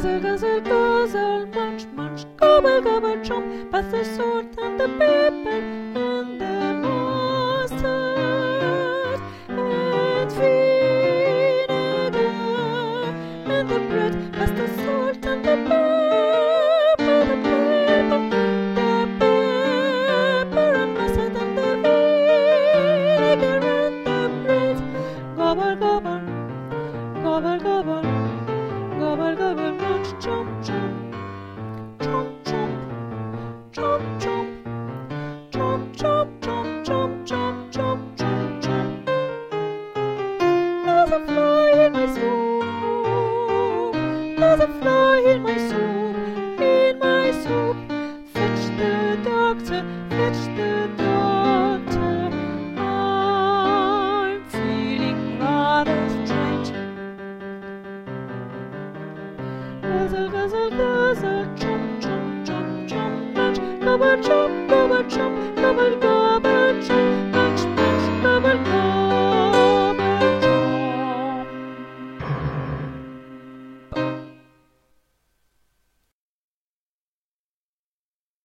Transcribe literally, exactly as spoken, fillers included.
Guzzle, guzzle, guzzle, munch, munch, gobble, gobble, chomp. Pass the salt and the pepper and the mustard and vinegar and the bread. Pass the salt and the pepper, the pepper, the pepper and mustard and the vinegar and the bread. Gobble, gobble, gobble, gobble. Gobble, gobble, munch, chomp, chomp. Chomp, chomp. Chomp, chomp. Chomp, chomp, chomp, chomp, chomp, chomp, chomp, chomp. There's a fly in my soup. There's a fly in my soup. In my soup. Fetch the doctor. Fetch the doctor. I'm feeling rather strange. Guzzle, guzzle, guzzle, chomp, chomp, chomp, chomp, munch, gobble, chomp.